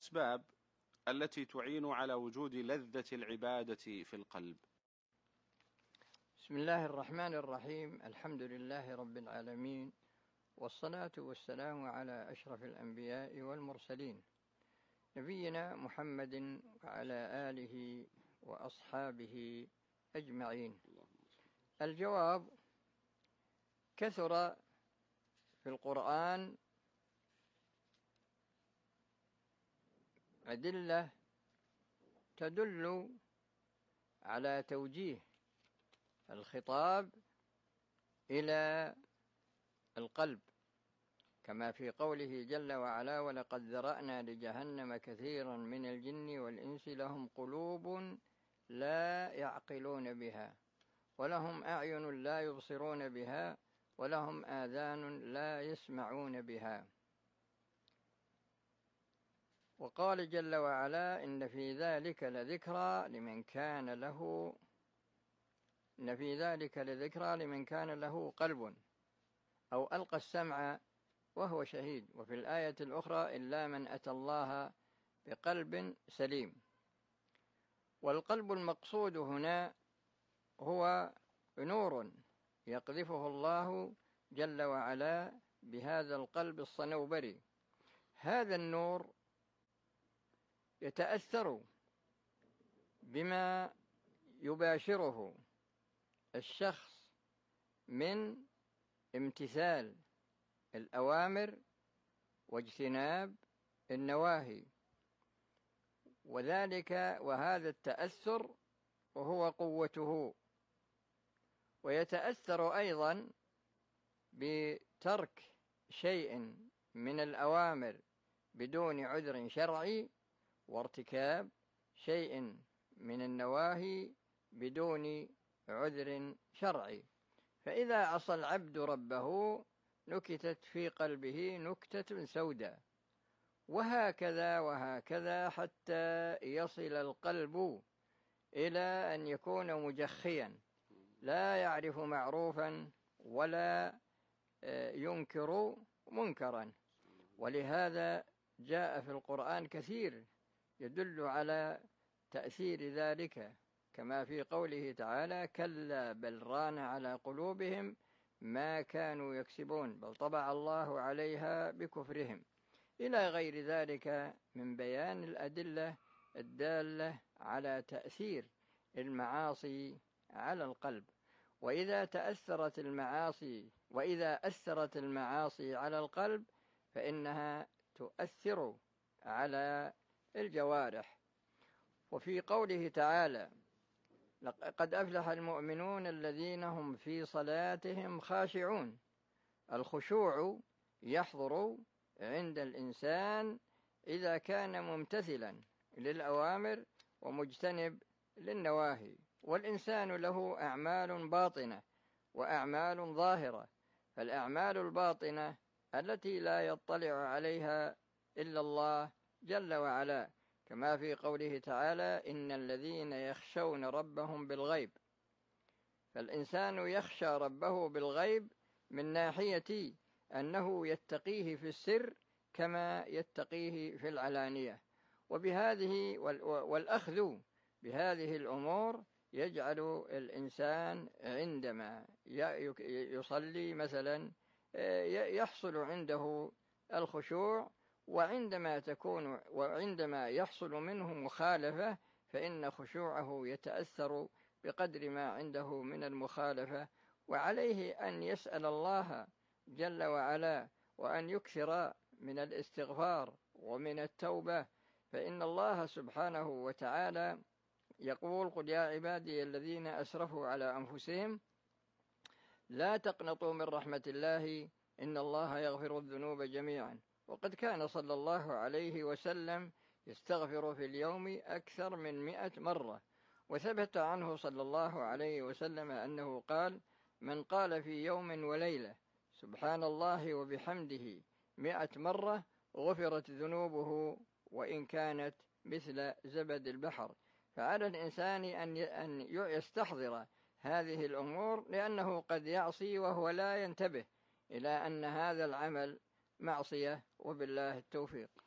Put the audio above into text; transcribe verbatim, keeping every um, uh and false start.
الأسباب التي تعين على وجود لذة العبادة في القلب؟ بسم الله الرحمن الرحيم. الحمد لله رب العالمين، والصلاة والسلام على أشرف الأنبياء والمرسلين، نبينا محمد وعلى آله وأصحابه أجمعين. الجواب: كثر في القرآن أدلة تدل على توجيه الخطاب إلى القلب، كما في قوله جل وعلا: ولقد ذرأنا لجهنم كثيرا من الجن والإنس لهم قلوب لا يعقلون بها ولهم أعين لا يبصرون بها ولهم آذان لا يسمعون بها. وقال جل وعلا: إن في ذلك لذكرى لمن كان له إن في ذلك لذكرى لمن كان له قلب أو ألقى السمع وهو شهيد. وفي الآية الأخرى: إلا من أتى الله بقلب سليم. والقلب المقصود هنا هو نور يقذفه الله جل وعلا بهذا القلب الصنوبري. هذا النور يتأثر بما يباشره الشخص من امتثال الأوامر واجتناب النواهي، وذلك وهذا التأثر وهو قوته. ويتأثر أيضا بترك شيء من الأوامر بدون عذر شرعي، وارتكاب شيء من النواهي بدون عذر شرعي. فإذا عصى العبد ربه نكتت في قلبه نكتة سوداء، وهكذا وهكذا حتى يصل القلب إلى أن يكون مجخيا لا يعرف معروفا ولا ينكر منكرا. ولهذا جاء في القرآن كثير يدل على تأثير ذلك، كما في قوله تعالى: كلا بل ران على قلوبهم ما كانوا يكسبون بل طبع الله عليها بكفرهم، إلى غير ذلك من بيان الأدلة الدالة على تأثير المعاصي على القلب. وإذا تأثرت المعاصي وإذا أثرت المعاصي على القلب فإنها تؤثر على الجوارح. وفي قوله تعالى: لقد أفلح المؤمنون الذين هم في صلاتهم خاشعون. الخشوع يحضر عند الإنسان إذا كان ممتثلا للأوامر ومجتنب للنواهي. والإنسان له أعمال باطنة وأعمال ظاهرة، فالأعمال الباطنة التي لا يطلع عليها إلا الله جل وعلا، كما في قوله تعالى: إن الذين يخشون ربهم بالغيب. فالإنسان يخشى ربه بالغيب من ناحية أنه يتقيه في السر كما يتقيه في العلانية. وبهذه والأخذ بهذه الأمور يجعل الإنسان عندما يصلي مثلا يحصل عنده الخشوع، وعندما تكون وعندما يحصل منه مخالفة فإن خشوعه يتأثر بقدر ما عنده من المخالفة. وعليه أن يسأل الله جل وعلا وأن يكثر من الاستغفار ومن التوبة، فإن الله سبحانه وتعالى يقول: قل يا عبادي الذين أسرفوا على أنفسهم لا تقنطوا من رحمة الله إن الله يغفر الذنوب جميعا. وقد كان صلى الله عليه وسلم يستغفر في اليوم أكثر من مئة مرة. وثبت عنه صلى الله عليه وسلم أنه قال: من قال في يوم وليلة سبحان الله وبحمده مئة مرة غفرت ذنوبه وإن كانت مثل زبد البحر. فعلى الإنسان أن يستحضر هذه الأمور، لأنه قد يعصي وهو لا ينتبه إلى أن هذا العمل معصية، وبالله التوفيق.